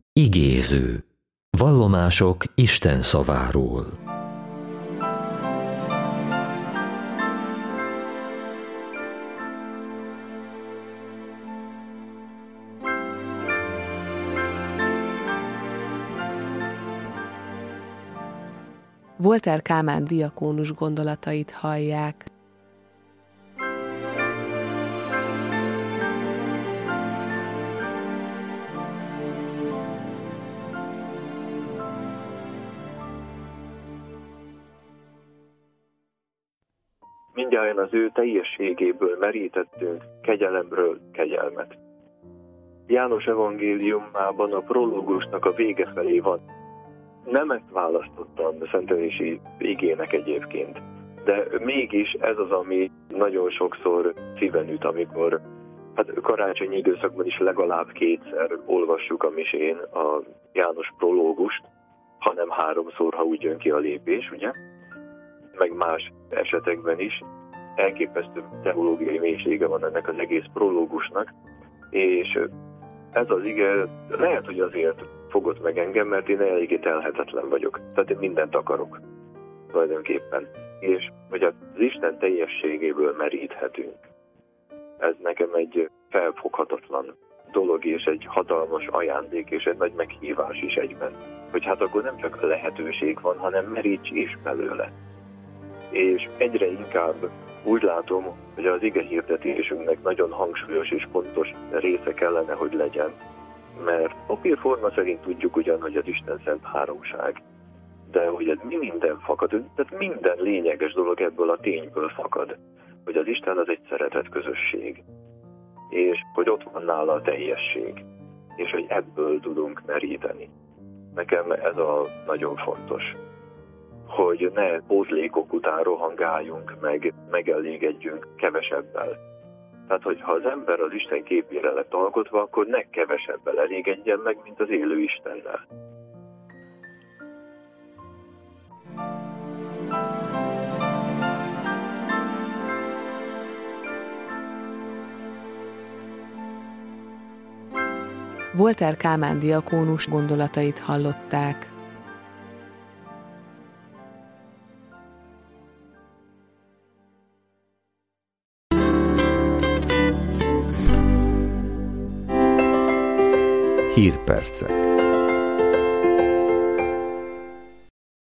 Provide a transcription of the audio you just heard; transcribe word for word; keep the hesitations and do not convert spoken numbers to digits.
Igéző. Vallomások Isten szaváról. Voltaire Kálmán diakónus gondolatait hallják. Mindjárt az ő teljességéből merítettünk kegyelemről kegyelmet. János evangéliumában a prológusnak a vége felé van. Nem ezt választottam szentelési igének egyébként, de mégis ez az, ami nagyon sokszor szíven üt, amikor hát karácsonyi időszakban is legalább kétszer olvassuk a misén a János prológust, hanem háromszor, ha úgy jön ki a lépés, ugye? Meg más esetekben is. Elképesztő teológiai mélysége van ennek az egész prológusnak, és ez az ige lehet, hogy azért fogott meg engem, mert én eléggé telhetetlen vagyok. Tehát én mindent akarok tulajdonképpen. És hogy az Isten teljességéből meríthetünk. Ez nekem egy felfoghatatlan dolog, és egy hatalmas ajándék, és egy nagy meghívás is egyben. Hogy hát akkor nem csak lehetőség van, hanem meríts is belőle. És egyre inkább úgy látom, hogy az ige hirdetésünknek nagyon hangsúlyos és pontos része kellene, hogy legyen. Mert papírforma szerint tudjuk ugyan, hogy az Isten szent háromság. De hogy ez mi minden fakad, tehát minden lényeges dolog ebből a tényből fakad. Hogy az Isten az egy szeretett közösség. És hogy ott van nála a teljesség. És hogy ebből tudunk meríteni. Nekem ez a nagyon fontos. Hogy ne pótlékok után rohangáljunk, meg megelégedjünk kevesebbel. Tehát, hogyha az ember az Isten képére lett alkotva, akkor ne kevesebbel elégedjen meg, mint az élő Istennel. Voltaire Kálmán diakónus gondolatait hallották. Hírpercek.